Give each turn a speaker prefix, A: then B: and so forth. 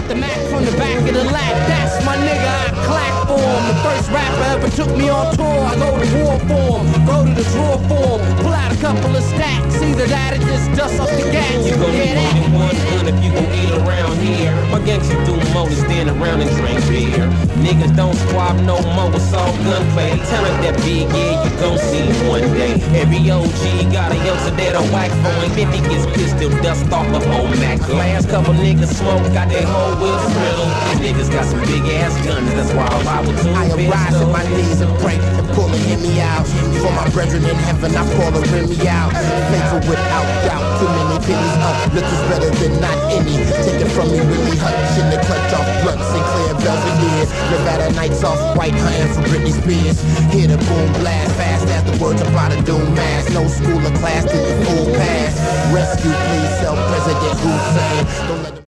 A: out the Mac from the back of the lap. That's my nigga, I clap for him. The first rapper ever took me on tour. I go to war for him, go to the drawer for him, pull out a couple of stacks. Either that or just dust up the gas.
B: You gon' need more than one gun if you gon' eat around here. My gangsters do more than stand around and drink beer. Niggas don't squab no more, it's all gunplay. Tell him that big, yeah, you gon' see him one day. Every OG got a youngster that a whack for him. If he gets pissed, he'll dust off the whole Mac. Last couple niggas smoke, got their whole wheel riddle. Niggas got some big ass guns, that's why I was too
C: I arise on my knees and pray and pull and hear me out. For my brethren in heaven, I call and rim me out. Faithful without doubt, too many pennies up. Liquor's better than not any. Take it from me, Willie Hutch in the clutch off blunt, Sinclair Belvedere. Nevada nights off white, hunting for Britney Spears. Hear the boom blast, fast as the words about a doom mass. No school or class, did the full pass. Rescue, please, self-President Hussein. Don't let